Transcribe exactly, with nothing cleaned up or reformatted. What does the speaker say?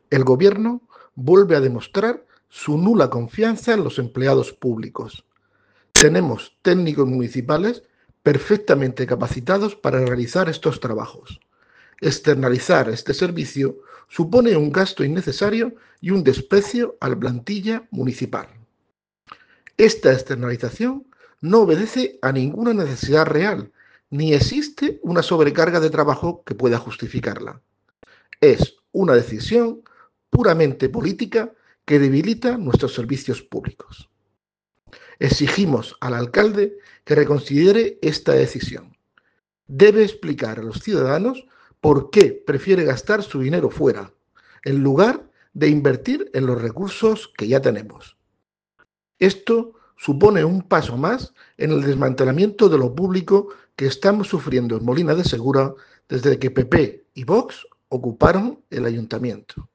El Gobierno vuelve a demostrar su nula confianza en los empleados públicos. Tenemos técnicos municipales perfectamente capacitados para realizar estos trabajos. Externalizar este servicio supone un gasto innecesario y un desprecio a la plantilla municipal. Esta externalización no obedece a ninguna necesidad real, ni existe una sobrecarga de trabajo que pueda justificarla. Es una decisión puramente política que debilita nuestros servicios públicos. Exigimos al alcalde que reconsidere esta decisión. Debe explicar a los ciudadanos por qué prefiere gastar su dinero fuera, en lugar de invertir en los recursos que ya tenemos. Esto supone un paso más en el desmantelamiento de lo público que estamos sufriendo en Molina de Segura desde que P P y Vox ocuparon el ayuntamiento.